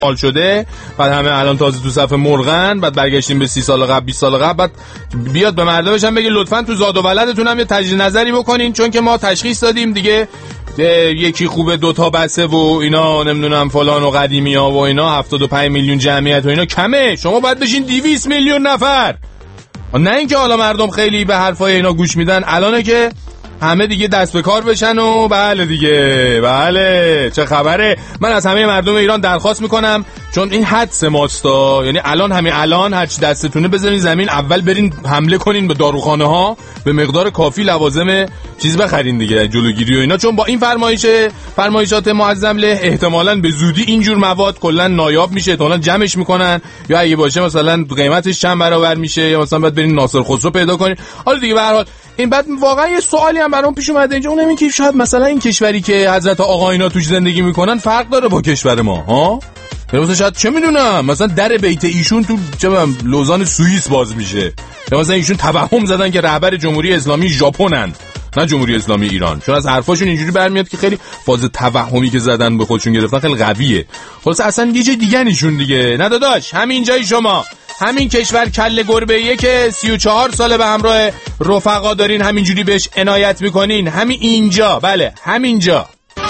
حال شده، بعد همه الان تازه تو صف مرغن، بعد برگشتیم به 30 سال قبل 20 سال قبل، بعد بیاد به مردمش هم بگه لطفاً تو زاد و ولدتون هم یه تجدید نظری بکنین، چون که ما تشخیص دادیم دیگه یکی خوبه 2 تا بسه و اینا نمیدونم فلان و قدیمی‌ها و اینا 75 میلیون جمعیت و اینا کمه، شما باید بشین 200 میلیون نفر. نه اینکه حالا مردم خیلی به حرفای اینا گوش میدن، الانه که همه دیگه دست به کار بشن و بله دیگه، بله چه خبره. من از همه مردم ایران درخواست میکنم، چون این حدس ماستا، یعنی الان هر چی دستتونه بذارین زمین، اول برین حمله کنین به داروخانه ها، به مقدار کافی لوازم چیز بخرین دیگه، جلوگیری و اینا، چون با این فرمایشات معظم له احتمالاً به زودی اینجور مواد کلا نایاب میشه، احتمالاً جمعش میکنن، یا اگه باشه مثلا قیمتش چند برابر میشه، یا مثلا بعد برین ناصر خسرو پیدا کنین. حالا دیگه به هر حال این بعد واقعا یه سوالی هم برام پیش اومده اینجا، اونم این که شاید مثلا این کشوری که حضرت آقا اینا توش زندگی میکنن فرق داره با کشور ما، ها؟ مثلا شاید چه میدونم مثلا در بیت ایشون تو چه لوزان سوئیس باز میشه، یا مثلا ایشون توهم زدن که رهبر جمهوری اسلامی ژاپنن نه جمهوری اسلامی ایران، چون از حرفاشون اینجوری برمیاد که خیلی فاز توهمی که زدن به خودشون گرفتن خیلی قویه. خلاص اصلا یه جای دیگه نیشون دیگه. نه داداش، همین جای شما، همین کشور کله گربه‌ایه که 34 ساله به همراه رفقا دارین همینجوری بهش عنایت میکنین، همین اینجا، بله همینجا.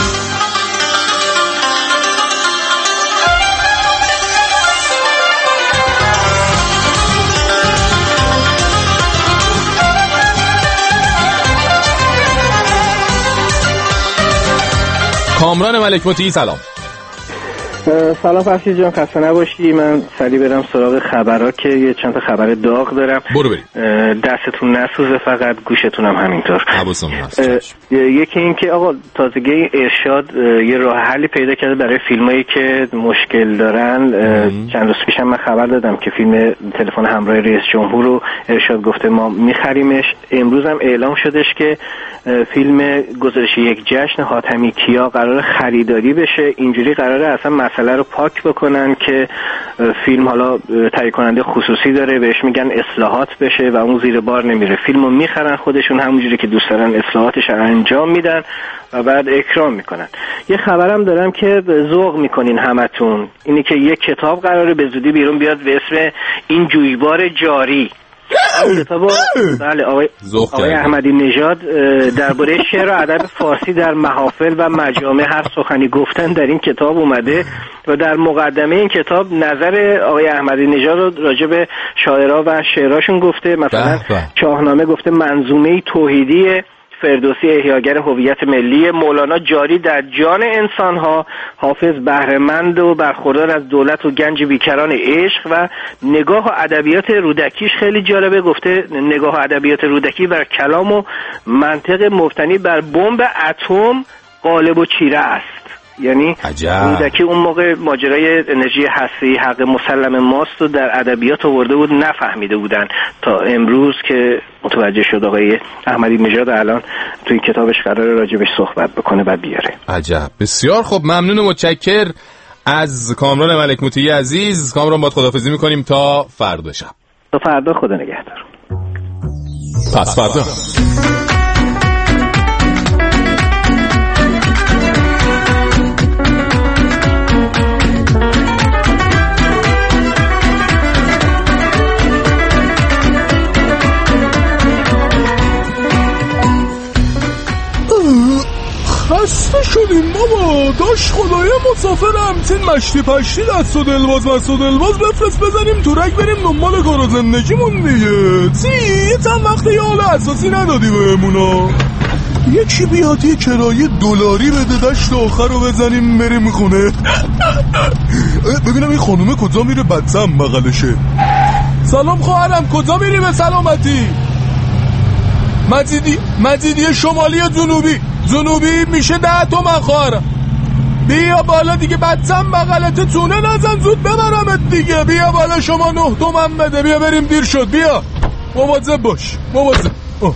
کامران ملک مطیعی سلام. سلام فرشید جان، خسته نباشی. من سریع برم سراغ خبرها که یه چند تا خبر داغ دارم. برو بریم. دستتون نسوزه، فقط گوشتون هم همینطور. حواسم هست. یکی این که آقا تازگی ارشاد یه راه حلی پیدا کرده برای فیلمایی که مشکل دارن. چند روز پیشم من خبر دادم که فیلم تلفن همراه رئیس جمهور رو ارشاد گفته ما میخریمش. امروز هم اعلام شدش که فیلم گزارش یک جشن حاتمی کیا قرار خریداری بشه. اینجوری قراره اصلا مسئله رو پاک بکنن که فیلم حالا تهیه کننده خصوصی داره، بهش میگن اصلاحات بشه و اون زیر بار نمیره. فیلمو میخرن خودشون همونجوری که دوست دارن اصلاحاتش رو انجام میدن و بعد اکرام میکنن. یه خبرم دارم که ذوق میکنین همتون، اینی که یه کتاب قراره به زودی بیرون بیاد به اسم این جویبار جاری. کتابو بله آقای احمدی نژاد درباره شعر و ادب فارسی در محافل و مجامع هر سخنی گفتن در این کتاب اومده و در مقدمه این کتاب نظر آقای احمدی نژاد رو راجع به شاعرها و شعراشون گفته. مثلا شاهنامه گفته منظومه توحیدی فردوسی احیاگر هویت ملی، مولانا جاری در جان انسانها، حافظ بهره‌مند و برخوردار از دولت و گنج بیکران عشق و نگاه و ادبیات رودکیش خیلی جالبه، گفته نگاه و ادبیات رودکی بر کلام و منطق مبتنی بر بمب اتم غالب و چیره است. یعنی رودکی اون موقع ماجرای انرژی هسته‌ای حق مسلم ماست و در ادبیات آورده بود، نفهمیده بودن تا امروز که متوجه شد آقای احمدی نژاد الان توی کتابش قراره راجبش صحبت بکنه بعد بیاره. عجب، بسیار خوب، ممنون و متشکر از کامران ملک مطیعی عزیز. کامران باید خداحافظی میکنیم تا فردا شب. تا فردا، خدا نگهدار. پس فردا. خسته شدیم بابا، داشت خدای مسافرم تین مشتی پشتی دست و دلباز بفرست بزنیم تورک بریم دنبال کار و زندگیمون دیگه. یه چند وقت یه حال اساسی ندادی بهمونا، یکی بیاد یه کرایه دلاری بده دشت آخر رو بزنیم بریم خونه. ببینم این خانومه کجا میره بچم بغلشه. سلام خواهرم، کجا میری به سلامتی؟ مزیدی شمالی یا جنوبی میشه 10 تومن خواهرم. بیا بالا دیگه بچم بغلت تونه نزن زود ببرمت دیگه. بیا بالا شما 9 تومن بده، بیا بریم دیر شد. بیا مواظب باش مواظب.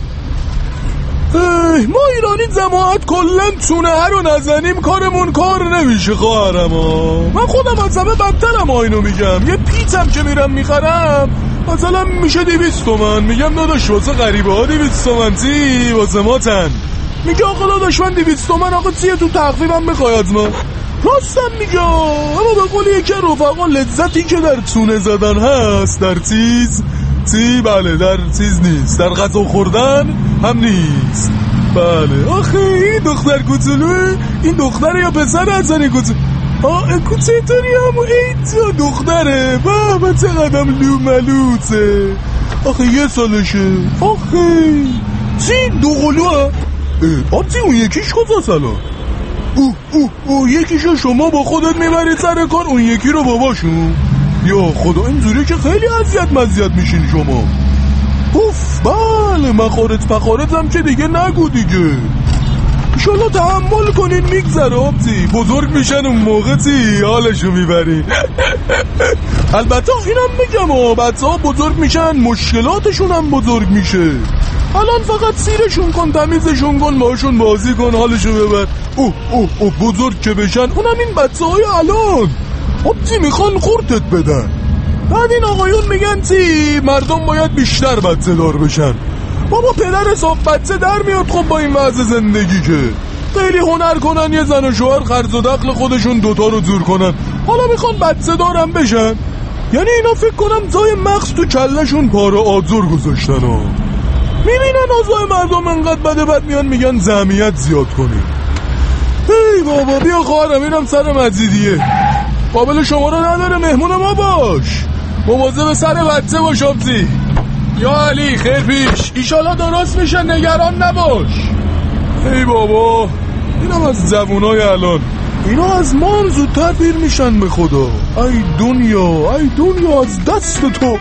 ما ایرانی جماعت کلن تونه رو نزنیم کارمون کار نمیشه خواهرم. من خودم از همه بدترم اینو میگم. یه پیتم که میرم میخرم مثلا میشه 200 تومن، میگم داداش واسه غریبه ها 200 تومن چی واسه ما تن. میگه آقا داداش من 200 تومن آقا چیه تو تخفیفم بخوای از ما. راستم میگم، اما به قول یکی رفقا لذتی که در تونه زدن هست در بله در چیز نیست، در غذا خوردن هم نیست. بله آخه این دختر کوچولو، این دختر یا پسر حسن کوچولو؟ کوچه‌تری هم ایتا دختره. بابا چقدرم لوملوته. آخه 1 سالشه. آخه چی دوقلوه؟ آبتی اون یکیش کجا سلام؟ یکیشو شما با خودت میبرید سر کار، اون یکی رو باباشون؟ یا خدا اینجوری که خیلی اذیت میشین شما. بله مخارج هم که دیگه نگو دیگه. ایشالا تحمل کنین میگذره آبتی، بزرگ میشن اون موقع چی حالشو میبرین. البته اینم میگم بچه ها بزرگ میشن مشکلاتشون هم بزرگ میشه. الان فقط سیرشون کن، تمیزشون کن، باشون بازی کن، حالشو ببر. بزرگ که بشن، اونم این بچه های الان آبتی میخوان خورتت بدن. بعد این آقایون میگن چی مردم باید بیشتر بچه دار بشن. بابا پدر حساب بچه در میاد خب با این وضع زندگی که خیلی هنر کنن یه زن و شوهر خرج و دخل خودشون دوتا رو جور کنن، حالا میخوان بچه دارم بشن. یعنی اینا فکر کنم جای مغز تو کلشون پاره آجر گذاشتن ها. میبینن اوضاع مردم انقدر بده، بد میان میگن جمعیت زیاد کنیم. هی بابا بیا خواهرم اینم سر مزیدیه، قابل شما رو نداره، مهمون ما باش، مواظب سر بچه باش آبزی. یا علی خیر پیش، ایشالا درست میشه، نگران نباش. ای بابا اینم از جوونای الان، اینا از ما هم زودتر پیر میشن به خدا. ای دنیا از دست تو.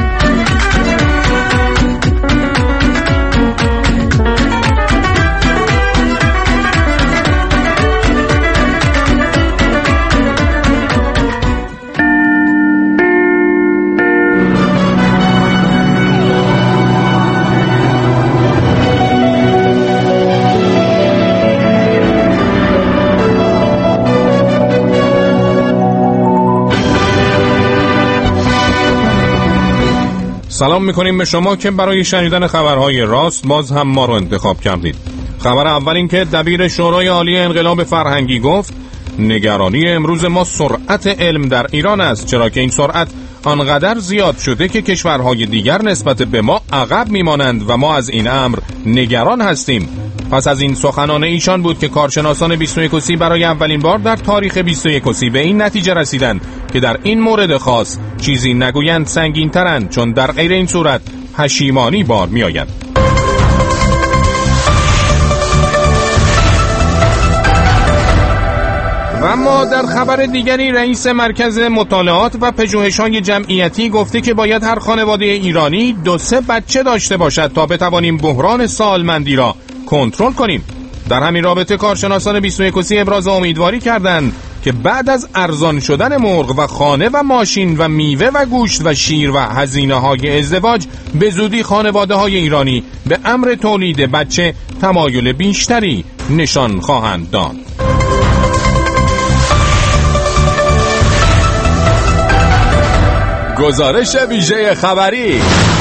سلام میکنیم به شما که برای شنیدن خبرهای راست باز هم ما رو انتخاب کردید. خبر اول این که دبیر شورای عالی انقلاب فرهنگی گفت نگرانی امروز ما سرعت علم در ایران است، چرا که این سرعت آنقدر زیاد شده که کشورهای دیگر نسبت به ما عقب میمانند و ما از این امر نگران هستیم. پس از این سخنان ایشان بود که کارشناسان 21 برای اولین بار در تاریخ 21 به این نتیجه رسیدند که در این مورد خاص چیزی نگویند سنگین ترند، چون در غیر این صورت پشیمانی بار می آید. و اما در خبر دیگری رئیس مرکز مطالعات و پژوهش‌های جمعیتی گفته که باید هر خانواده ایرانی 2-3 بچه داشته باشد تا بتوانیم بحران سالمندی را کنترل کنیم. در همین رابطه کارشناسان 21 ابراز امیدواری کردند که بعد از ارزان شدن مرغ و خانه و ماشین و میوه و گوشت و شیر و هزینه‌های ازدواج به زودی خانواده‌های ایرانی به امر تولید بچه تمایل بیشتری نشان خواهند داد. گزارش ویژه خبری.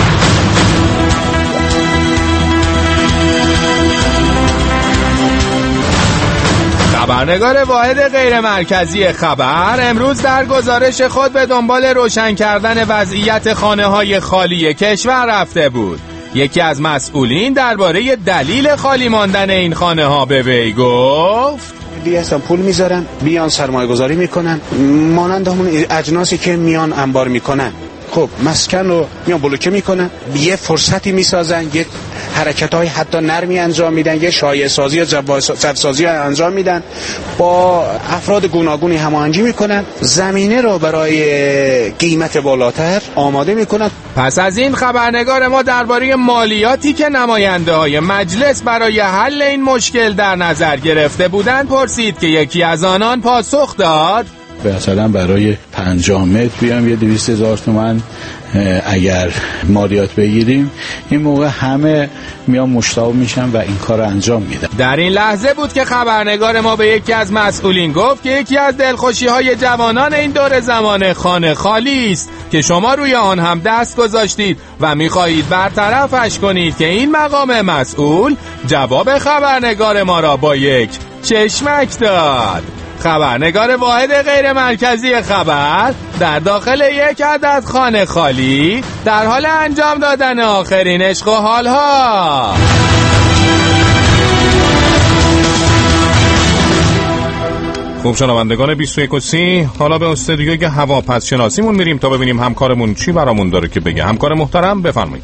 خبرنگار واحد غیر مرکزی خبر امروز در گزارش خود به دنبال روشن کردن وضعیت خانه‌های خالی کشور رفته بود. یکی از مسئولین درباره دلیل خالی ماندن این خانه‌ها به وی گفت هستن پول میذارن بیان سرمایه گذاری میکنن، مانند همون اجناسی که میان انبار میکنن. خب مسکن رو میان بلوکه میکنن، یه فرصتی میسازن، یه حرکت‌های حتی نرمی انجام میدن، یه شایعه سازی یا جواز سازی انجام میدن، با افراد گوناگونی هماهنگی میکنن، زمینه رو برای قیمت بالاتر آماده میکنن. پس از این خبرنگار ما درباره مالیاتی که نماینده‌های مجلس برای حل این مشکل در نظر گرفته بودند پرسید که یکی از آنان پاسخ داد مثلا برای 50 متر بیام یه 200,000 تومان اگر مالیات بگیریم، این موقع همه میان مشتاق میشن و این کار رو انجام میدن. در این لحظه بود که خبرنگار ما به یکی از مسئولین گفت که یکی از دلخوشی‌های جوانان این دور زمان خانه خالی است که شما روی آن هم دست گذاشتید و می‌خواهید برطرفش کنید که این مقام مسئول جواب خبرنگار ما را با یک چشمک داد. خبرنگار واحد غیر مرکزی خبر در داخل یک عدد خانه خالی در حال انجام دادن آخرین عشق و حالها. خوب شنوندگان 21 حالا به استودیوی هواپس شناسیمون میریم تا ببینیم همکارمون چی برامون داره که بگه. همکار محترم بفرمایید.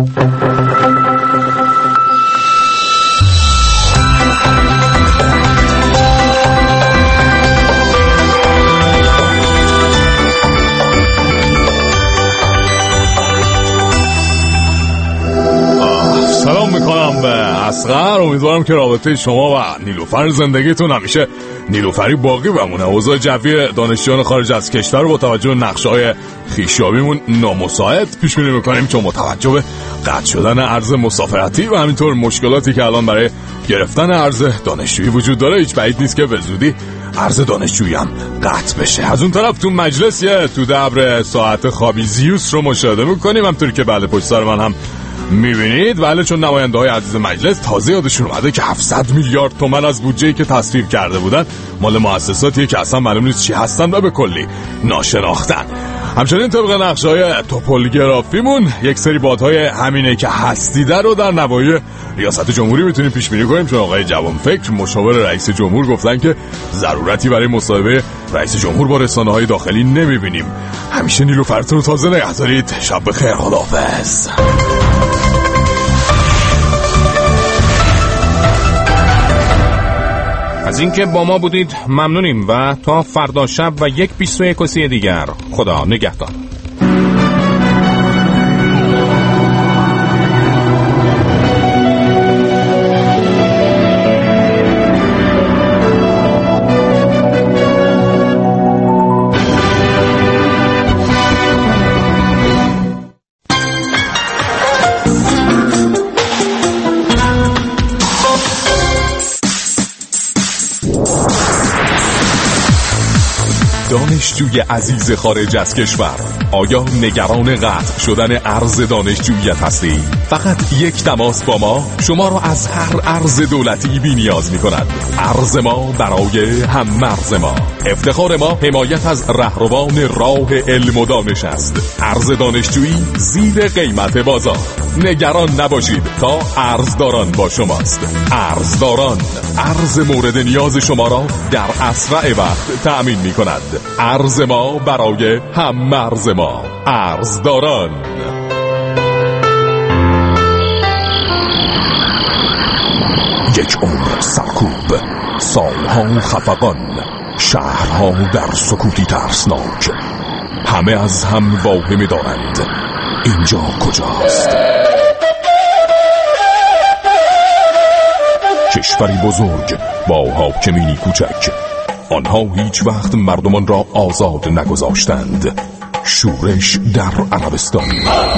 سلام میکنم به اصغر. امیدوارم که رابطه شما و نیلوفر زندگیتون همیشه نیلوفری باقی بمونه. اوضاع جوی دانشجویان خارج از کشور با توجه به نقشه‌های خویشیابیمون نامساعد پیش بینی میکنیم، چون با توجه به قطع شدن ارز مسافرتی و همینطور مشکلاتی که الان برای گرفتن ارز دانشجویی وجود داره، هیچ بعید نیست که به زودی ارز دانشجویی هم قطع بشه. از اون طرف تو مجلس یه تو دبر ساعت خوابی زیوس رو مشاهده میکنیم، همونطوری که بله پشت سر من هم میبینید. ولی چون نماینده های عزیز مجلس تازه یادشون اومده که 700 میلیارد تومان از بودجه‌ای که تصویب کرده بودن مال مؤسساتیه که اصلا معلوم نیست چی هستن و به کلی ناشناختن. همچنین طبق نقشه‌های توپولگرافیمون یک سری بادهای همینه که هستیده رو در نواحی ریاست جمهوری میتونیم پیش بینی کنیم، چون آقای جوانفکر مشاور رئیس جمهور گفتن که ضرورتی برای مصاحبه رئیس جمهور با رسانه‌های داخلی نمیبینیم. همیشه نیلوفرتون رو تازه نگه دارید. شب بخیر، خداحافظ. از اینکه با ما بودید ممنونیم و تا فردا شب و 21 دیگر خدا نگهدار. دانشجوی عزیز خارج از کشور، آیا نگران قطع شدن ارز دانشجوییت هستی؟ فقط یک تماس با ما شما را از هر ارز دولتی بی نیاز می کند. ارز ما برای هم مرز ما. افتخار ما حمایت از رهروان راه علم و دانش است. ارز دانشجویی زیر قیمت بازار. نگران نباشید، تا ارزداران با شماست. ارزداران، ارز مورد نیاز شما را در اسرع وقت تأمین می کند. ارز ما برای هم مرز ما. ارزداران. یک عمر سرکوب، سالها خفقان، شهرها در سکوتی ترسناک، همه از هم واهمه دارند اینجا کجاست؟ کشوری بزرگ با حاکمینی کوچک، آنها هیچ وقت مردمان را آزاد نگذاشتند. شورش در عربستان،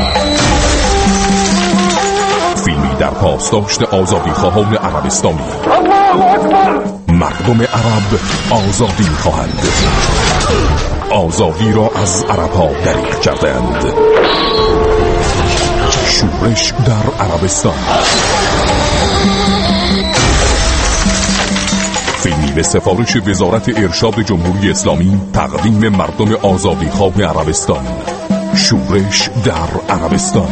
فیلمی در پاسداشت آزادی خواهان عربستانی. مردم عرب آزادی خواهند، آزادی را از عرب‌ها دریغ کردند. شورش در عربستان، فیلمی به سفارش وزارت ارشاد جمهوری اسلامی تقدیم مردم آزادیخواه عربستان. شورش در عربستان.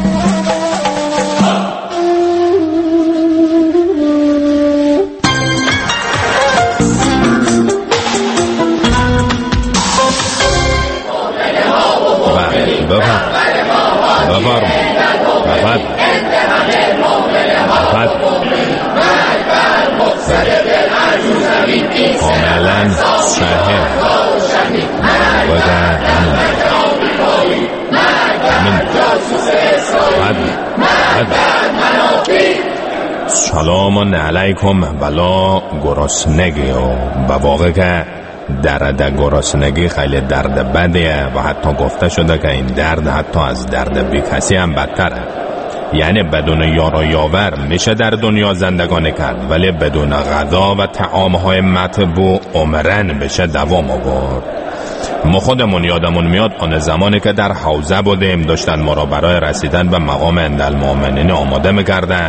کاملا صحیح سلام علیکم. بلا گرسنگی و واقع که درد گرسنگی خیلی درد بدیه و حتی گفته شده که این درد حتی از درد بی کسی هم بدتره. یعنی بدون یار و یاور میشه در دنیا زندگانی کرد، ولی بدون غذا و طعامهای مطبوع عمرن بشه دوام آورد. ما خودمون یادمون میاد آن زمانی که در حوزه بودیم، داشتن ما را برای رسیدن به مقام عند المؤمنین آماده میکردن.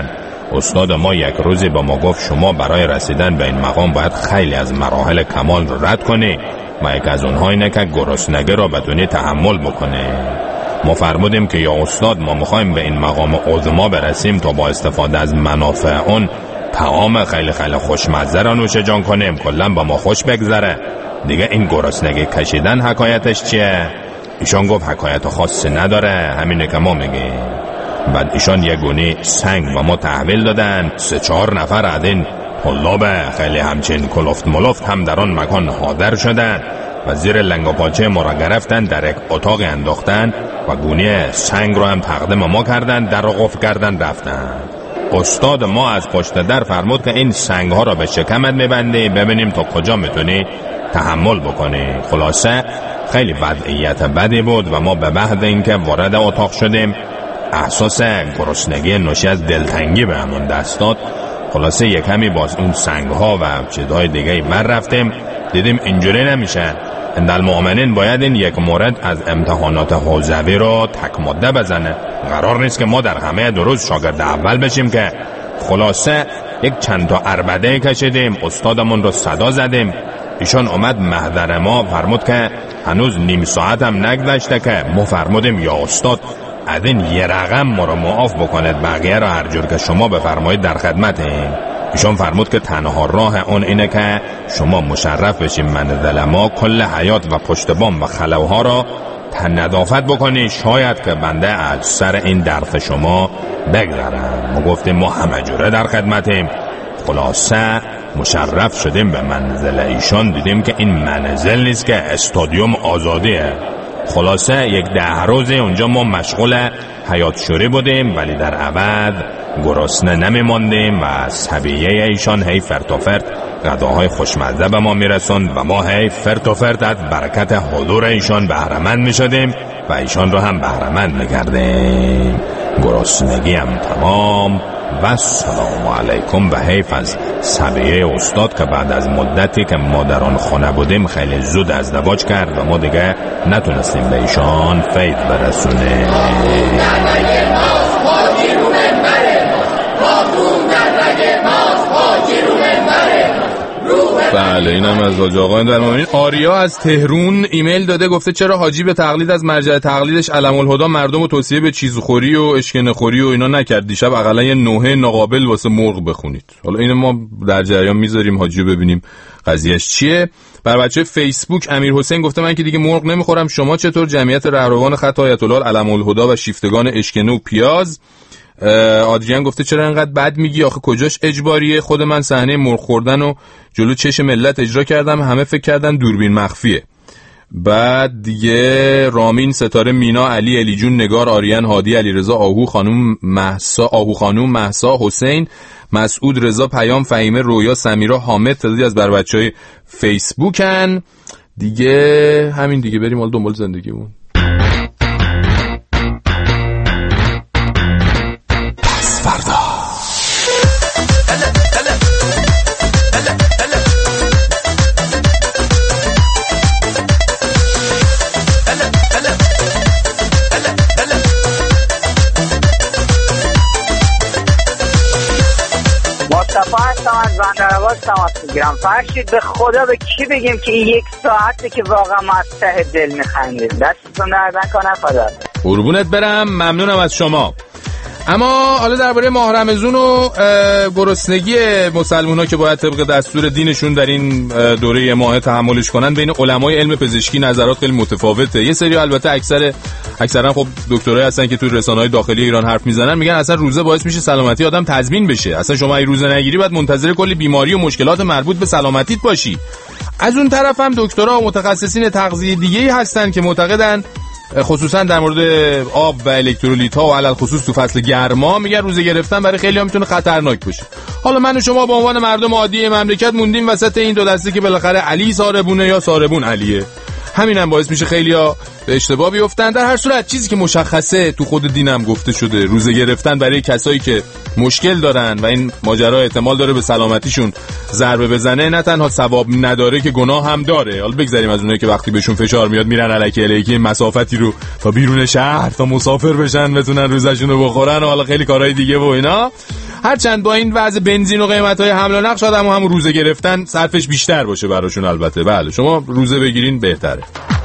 استاد ما یک روزی با ما گفت شما برای رسیدن به این مقام باید خیلی از مراحل کمال رو رد کنی و یک از اونها اینه که گرسنگی را بتونی تحمل بکنی. ما فرمودیم که یا استاد ما میخوایم به این مقام عظما برسیم تا با استفاده از منافع اون طعام خیلی خیلی خوشمزه را نوش جان کنیم، کلا با ما خوش بگذره دیگه. این گرسنگی کشیدن حکایتش چیه؟ ایشان گفت حکایت خاصی نداره، همینه که ما میگیم. بعد ایشان یک گونی سنگ و ما تحویل دادن. 3-4 نفر از این طلاب خیلی همچین کلفت ملفت هم در آن مکان حاضر شدن و زیر لنگ و پاچه ما را گرفتن، در یک اتاق انداختن و گونی سنگ رو هم تقدیم ما کردن، در رو قفل کردن رفتن. استاد ما از پشت در فرمود که این سنگ ها را به شکمت میبندی ببینیم تا کجا میتونی تحمل بکنی. خلاصه خیلی وضعیت بدی بود و ما به بعد اینکه وارد اتاق شدیم احساس گرسنگی ناشی از دلتنگی به همون دست داد. خلاصه یک کمی باز اون سنگ ها و چیزهای دیگه بر رفتیم، دیدیم اینجوری نمیشه. اندال مؤمنین باید این یک مورد از امتحانات حوزوی رو تک ماده بزنه، قرار نیست که ما در همه دروز شاگرد اول بشیم که. خلاصه یک چند تا عربده کشیدیم، استادمون رو صدا زدیم، ایشان اومد محضر ما، فرمود که هنوز نیم ساعت هم نگذشته که ما فرمودیم یا استاد از این یه رقم ما رو معاف بکنید، بقیه را هر جور که شما بفرمایید در خدمتیم. ایشان فرمود که تنها راه اون اینه که شما مشرف بشیم منزل ما، کل حیات و پشت بام و خلوها را نظافت بکنی، شاید که بنده از سر این درف شما بگذرم. ما گفتیم ما همه جوره در خدمتیم. خلاصه مشرف شدیم به منزل ایشان، دیدیم که این منزل نیست که استادیوم آزادیه. خلاصه یک 10 روزه اونجا ما مشغول حیات شوری بودیم، ولی در عوض گرسنه نمیماندیم و صبیه ایشان هی فرت و فرت غذاهای خوشمزه به ما میرسوند و ما هی فرت و فرت از برکت حضور ایشان بهره‌مند میشدیم و ایشان رو هم بهره‌مند میکردیم. گرسنگی هم تمام و سلام علیکم. و حیف از صبیه استاد که بعد از مدتی که ما در آن خانه بودیم خیلی زود ازدواج کرد و ما دیگه نتونستیم به ایشان فیض برسونیم. بله اینم از حاج آقا در مومنین. آریا از تهران ایمیل داده، گفته چرا حاجی به تقلید از مرجع تقلیدش علم الهدی مردم رو توصیه به چیزخوری و اشکنه خوری و اینا نکرد؟ دیشب اقلا یه نوحه ناقابل واسه مرغ بخونید. حالا اینو ما در جریان میذاریم حاجی ببینیم قضیهش چیه. بر بچه فیسبوک امیر حسین گفته من که دیگه مرغ نمیخورم، شما چطور؟ جمعیت رهروان خط آیت الله علم الهدی و شیفتگان اشکنه و پیاز. آدریان گفته چرا انقدر بد میگی؟ آخه کجاش اجباریه؟ خود من صحنه مرغ خوردن و جلو چش ملت اجرا کردم، همه فکر کردن دوربین مخفیه. بعد دیگه رامین، ستاره، مینا، علی، الی جون، نگار، آریان، هادی، علیرضا، آهو خانوم، مهسا، حسین، مسعود، رضا، پیام، فهیمه، رویا، سمیرا، حامد، تعدادی از بر بچهای فیسبوکن دیگه. همین دیگه، بریم حالا دنبال زندگیمون. فرشید به خدا به کی بگیم که این 1 ساعته که واقعا ما از ته دل میخندیم؟ دستتون درد نکنه خدا. قربونت برم، ممنونم از شما. اما حالا درباره ماه رمضان و گرسنگی مسلمان‌ها که باید طبق دستور دینشون در این دوره ماه تحملش کنن، بین علمای علم پزشکی نظرات خیلی متفاوته. یه سری البته اکثرا خب دکترای هستن که تو رسانه‌های داخلی ایران حرف میزنن، میگن اصلا روزه باعث میشه سلامتی آدم تضمین بشه، اصلا شما این روزه نگیری بعد منتظر کلی بیماری و مشکلات مربوط به سلامتیت باشی. از اون طرف هم دکترها و متخصصین تغذیه دیگه‌ای هستن که معتقدن خصوصا در مورد آب و الکترولیت ها و علل خصوص تو فصل گرما، میگن روزه گرفتن برای خیلی‌ها میتونه خطرناک باشه. حالا من و شما به عنوان مردم عادی مملکت موندیم وسط این دو دسته که بالاخره علی ساربونه یا ساربون علیه. همینم باعث میشه خیلی‌ها به اشتباه بیفتن. در هر صورت چیزی که مشخصه تو خود دینم گفته شده، روزه گرفتن برای کسایی که مشکل دارن و این ماجرا احتمال داره به سلامتیشون ضربه بزنه، نه تنها ثواب نداره که گناه هم داره. حالا بگذاریم از اونایی که وقتی بهشون فشار میاد میرن الکی مسافتی رو تا بیرون شهر تا مسافر بشن بتونن روزشون رو بخورن و حالا خیلی کارهای دیگه و اینا. هرچند با این وضع بنزین و قیمت‌های حمل و نقل شاید هم روزه گرفتن صرفش بیشتر باشه براشون. البته بله شما روزه بگیرین بهتره.